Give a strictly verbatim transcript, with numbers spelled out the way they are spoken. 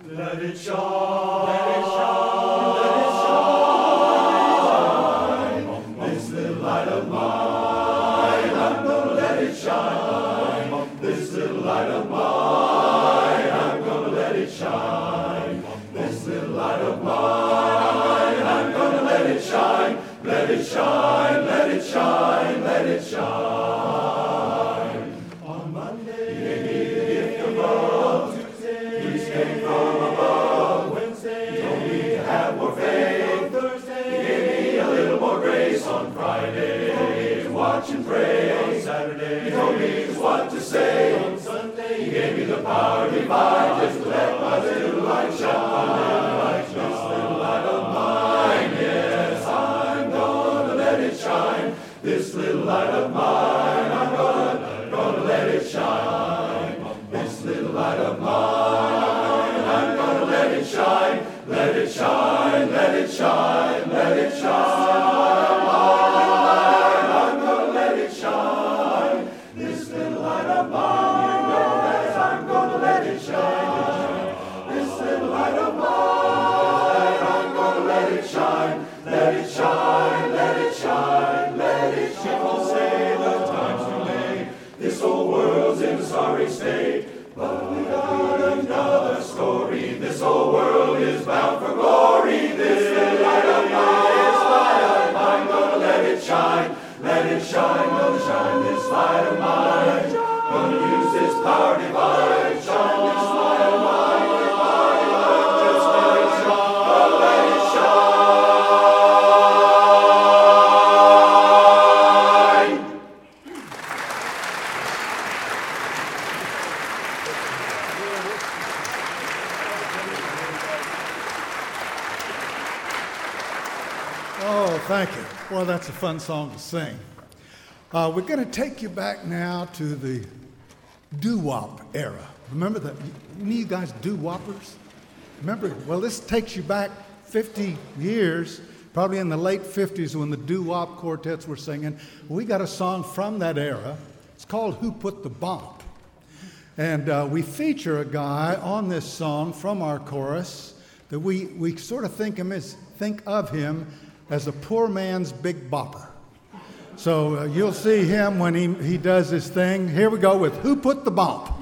Let it shine, let it shine, let it shine. This little light of mine, I'm gonna let it shine. This little light of mine, I'm gonna let it shine. This little light of mine, I'm gonna let it shine. Let it shine, let it shine, let it shine. On Monday, he gave me the gift of love. Tuesday, peace came from above. Wednesday, he told me to have more faith. Thursday, he gave me a little more grace. On Friday, he told me to watch and pray. On Saturday, he told me just what to say. On Sunday, he gave me the power divine just to let my little light shine. Like this little light of mine, yes, I'm gonna let it shine. This little light of mine, I'm gonna, gonna let it shine. This little light of mine, I'm gonna let it shine. Let it shine, let it shine, let it shine. I'm gonna let it shine. This little light of mine, you know that I'm gonna let it shine. This little light of mine, I'm gonna let it shine. Let it shine, let it shine, let it shine. People say the time's too late. This whole world's in a sorry state. But we got another story. This whole world is bound for glory. This little light of mine is mine. I'm gonna let it shine. Let it shine, gonna shine this light of mine. Gonna use this power divine. Shine this light of mine. Just let it shine. Gonna let it shine. Oh, thank you. Boy, that's a fun song to sing. Uh, we're going to take you back now to the doo-wop era. Remember that? Any of you guys doo-woppers? Remember? Well, this takes you back fifty years, probably in the late fifties when the doo-wop quartets were singing. We got a song from that era. It's called Who Put the Bump? And uh, we feature a guy on this song from our chorus that we, we sort of think, him as, think of him as a poor man's Big Bopper. So uh, you'll see him when he, he does his thing. Here we go with Who Put the Bump?